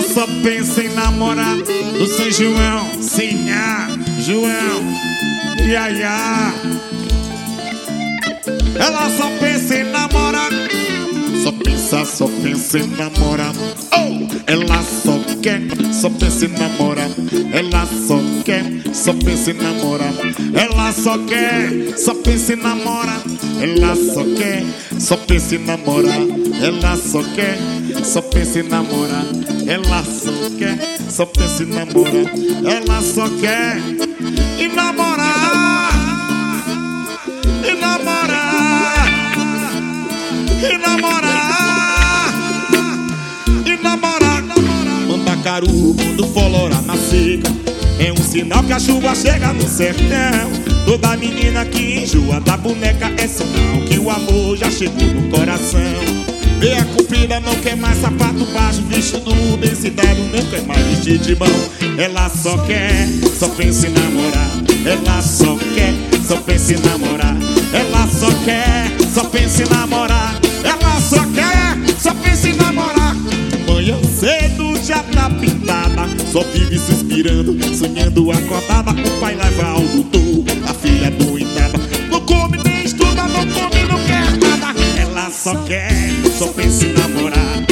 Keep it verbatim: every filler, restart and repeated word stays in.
só pensa em namorar do São João, Sinhá, João, Iaiá. Ela só pensa em namorar, só pensa, só pensa em namorar. Oh! Ela só quer, só pensa em namorar. Ela só quer, só pensa em namorar. Ela só quer, só pensa em namorar. Ela só quer, só pensa em namorar. Ela só quer, só pensa em namorar. Ela só quer, só pensa em namorar. Ela só quer e namorar, e namorar, e namorar, e namorar. Mandacaru, quando folora na seca, é um sinal que a chuva chega no sertão. Toda menina que enjoa da boneca é sinal que o amor já chegou no coração. Meia comprida não quer mais sapato baixo, vestido bem citado não quer mais vestir de mão. Ela só quer, só pensa em namorar. Ela só quer, só pensa em namorar. Ela só quer, só pensa em namorar. Ela só quer, só pensa em namorar. Manhã cedo já tá pintada, só vive suspirando, sonhando acordada. O pai leva ao doutor, a filha doidada, não come nem estuda, não come, não quer nada. Ela só quer, só pensa em namorar.